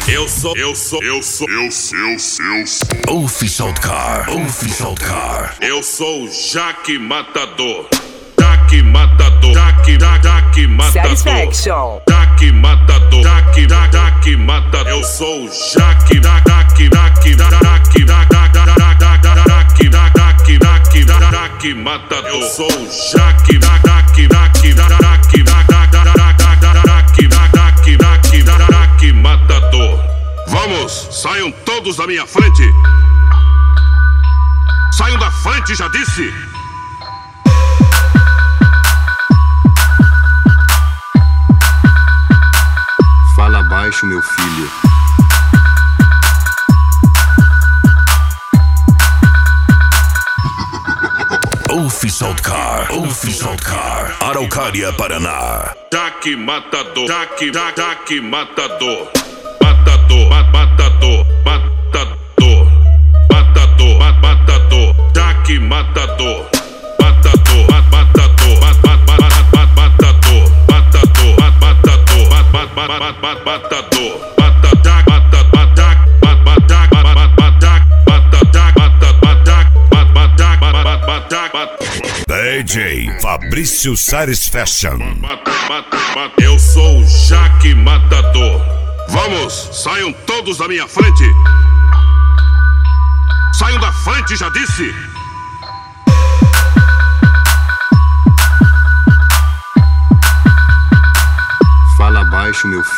Official Car. Eu sou o Jaque Matador. Jaque Matador. Jaque Matador. Satisfaction. Jaque Matador. Jaque Matador. Eu sou o Jaque. Jaque Matador. Eu sou o Jaque. Jaque Matador. Vamos, saiam todos da minha frente. Saiam da frente, já disse. Fala baixo, meu filho. Official Car. Araucária, Paraná. Jaque Matador. Jaque Matador. Matador. Jaque Matador. DJ Fabrício Satisfaction. Eu sou o Jaque Matador. Vamos, saiam todos da minha frente. Saiam da frente, já disse. Fala baixo, meu filho.